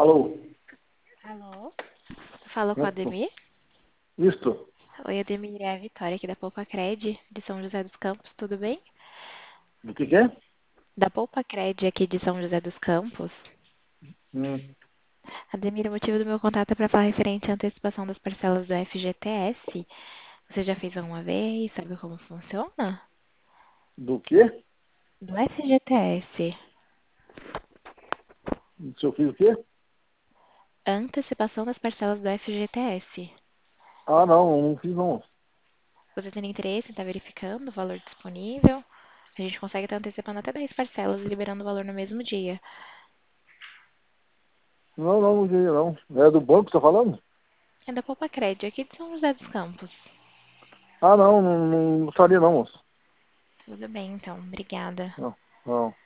Alô? Alô? Falo com a Isto? Ademir? Isto? Oi, Ademir, é a Vitória aqui da Poupa Cred, de São José dos Campos, tudo bem? Do que é? Da Poupa Cred aqui de São José dos Campos. Hum, Ademir, o motivo do meu contato é para falar referente à antecipação das parcelas do FGTS. Você já fez alguma vez? Sabe como funciona? do quê? Do FGTS. Se eu fiz o quê? Antecipação das parcelas do FGTS. Ah, não fiz não. Você tem interesse em estar verificando o valor disponível? A gente consegue estar antecipando até 10 parcelas e liberando o valor no mesmo dia. Não vi não. É do banco que você tá falando? É da Poupa Cred, aqui de São José dos Campos. Ah, não gostaria não, moço. Tudo bem, então. Obrigada. Não, não.